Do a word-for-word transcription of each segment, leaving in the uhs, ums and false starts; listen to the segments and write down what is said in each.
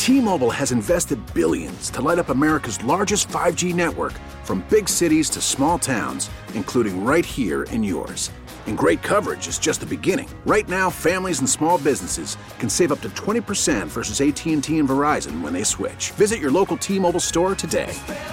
T-Mobile has invested billions to light up America's largest five G network, from big cities to small towns, including right here in yours. And great coverage is just the beginning. Right now, families and small businesses can save up to twenty percent versus A T and T and Verizon when they switch. Visit your local T-Mobile store today.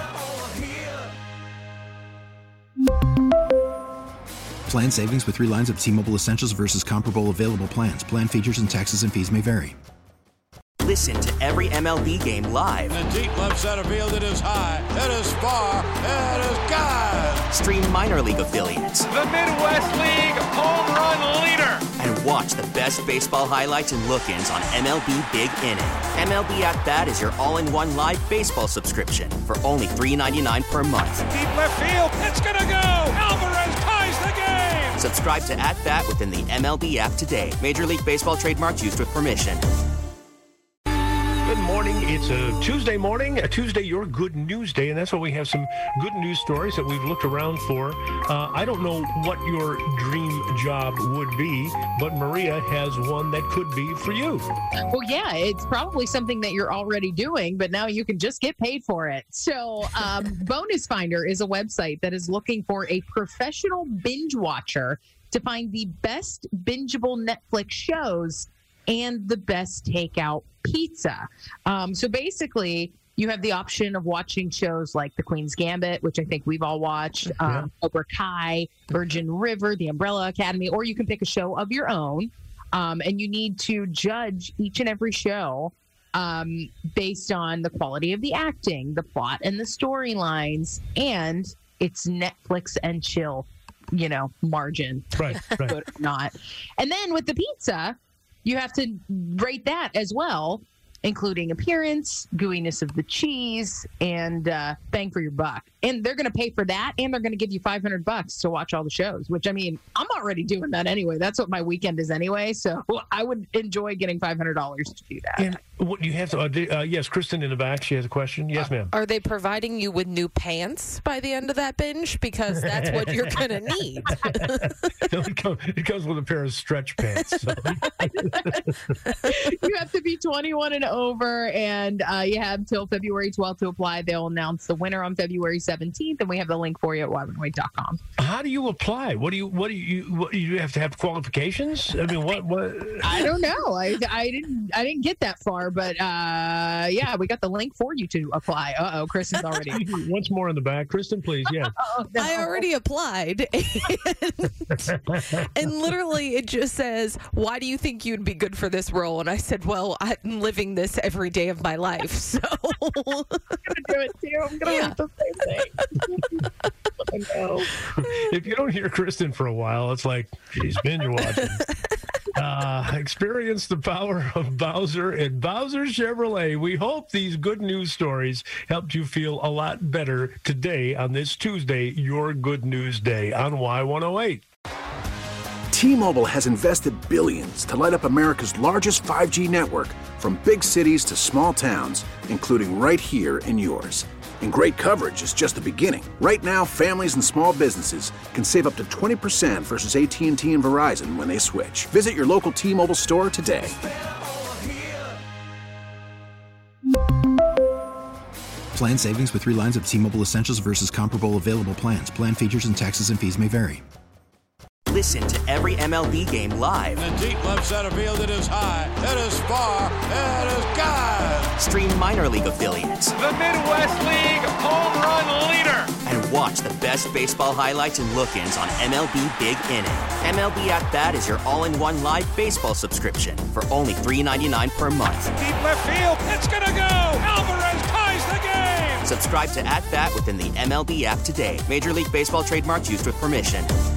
Plan savings with three lines of T-Mobile Essentials versus comparable available plans. Plan features and taxes and fees may vary. Listen to every M L B game live. In the deep left center field, it is high, it is far, it is gone. Stream minor league affiliates. The Midwest League home run leader. And watch the best baseball highlights and look-ins on M L B Big Inning. M L B At Bat is your all-in-one live baseball subscription for only three dollars and ninety-nine cents per month. Deep left field, it's gonna go. Alvarez ties the game. Subscribe to At Bat within the M L B app today. Major League Baseball trademarks used with permission. Good morning. It's a Tuesday morning, a Tuesday Your Good News Day, and that's why we have some good news stories that we've looked around for. Uh, I don't know what your dream job would be, but Maria has one that could be for you. Well, yeah, it's probably something that you're already doing, but now you can just get paid for it. So um, Bonus Finder is a website that is looking for a professional binge watcher to find the best bingeable Netflix shows and the best takeout pizza. Um, so basically, you have the option of watching shows like The Queen's Gambit, which I think we've all watched, um, yeah. Cobra Kai, Virgin River, The Umbrella Academy, or you can pick a show of your own, um, and you need to judge each and every show um, based on the quality of the acting, the plot, and the storylines, and its Netflix and chill, you know, margin. Right, right. Or not. And then with the pizza, you have to rate that as well, including appearance, gooiness of the cheese, and uh, bang for your buck. And they're going to pay for that, and they're going to give you five hundred bucks to watch all the shows, which, I mean, I'm already doing that anyway. That's what my weekend is anyway, so I would enjoy getting five hundred dollars to do that. And what you have to, uh, uh, yes, Kristen in the back, she has a question. Yes, ma'am. Are they providing you with new pants by the end of that binge? Because that's what you're going to need. No, it, comes, it comes with a pair of stretch pants. So. You have to be twenty-one and over, and uh, you have till February twelfth to apply. They'll announce the winner on February seventeenth, and we have the link for you at why one wait dot com. How do you apply? What do you what do you what, you have to have qualifications? I mean, what what? I don't know. I, I didn't I didn't get that far, but uh, yeah, we got the link for you to apply. Uh oh, Kristen's already. Once more in the back, Kristen, please. Yeah. Oh, no. I already applied, and, and literally it just says, "Why do you think you'd be good for this role?" And I said, "Well, I'm living this every day of my life, so I'm gonna do it too. I'm gonna yeah. read the same thing." I know. If you don't hear Kristen for a while, it's like she's binge watching. Uh, experience the power of Bowser and Bowser Chevrolet. We hope these good news stories helped you feel a lot better today on this Tuesday, Your Good News Day on Y one oh eight. T-Mobile has invested billions to light up America's largest five G network, from big cities to small towns, including right here in yours. And great coverage is just the beginning. Right now, families and small businesses can save up to twenty percent versus A T and T and Verizon when they switch. Visit your local T-Mobile store today. Plan savings with three lines of T-Mobile Essentials versus comparable available plans. Plan features and taxes and fees may vary. Listen to every M L B game live. In the deep left center field, it is high, it is far, it is gone. Stream minor league affiliates. The Midwest League home run leader. And watch the best baseball highlights and look-ins on M L B Big Inning. M L B At Bat is your all-in-one live baseball subscription for only three dollars and ninety-nine cents per month. Deep left field, it's gonna go. Alvarez ties the game. Subscribe to At Bat within the M L B app today. Major League Baseball trademarks used with permission.